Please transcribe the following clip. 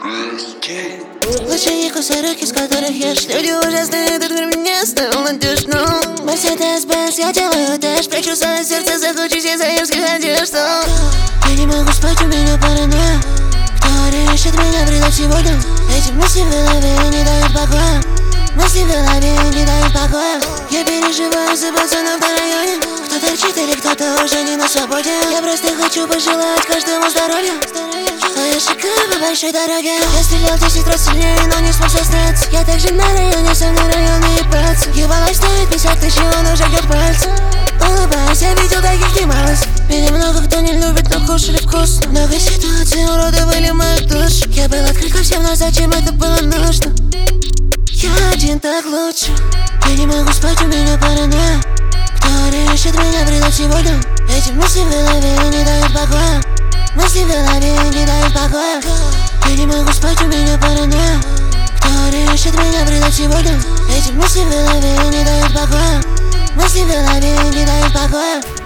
Лучше их у сырых, из которых ешь. Люди ужасные, этот мир меня оставил надежно. Мерседес-бенз, я делаю дэш. Прячу свое сердце, захочусь из заирских одежд. Я не могу спать, у меня паранойя. Кто ищет меня, предать сегодня. Эти мысли в голове не дают покоя. Мысли в голове не дают покоя. Я переживаю за пацанов в районе. Кто торчит или кто-то уже не на свободе. Я просто хочу пожелать каждому здоровья. А я шагаю по большой дороге. Я стрелял 10 раз сильнее, но не смог состряться. Я также на районе, со мной районные братцы. Его лайф стоит 50 тысяч, он уже бьет пальцы. Улыбаюсь, я видел таких немало. Меня много кто не любит, но кушали вкусно. Много ситуаций уродовали мою душу. Я был открыт ко всем, но зачем это было нужно? Я один так лучше. Я не могу спать, у меня паранойя. Кто ищет меня, предать сегодня. Эти мысли в голове не дают покоя. Мысли в голове не дают покоя. Я не могу спать, у меня паранойя. Кто ищет меня, предать сегодня. Эти мысли в голове не дают покоя. Мысли в голове не дают покоя.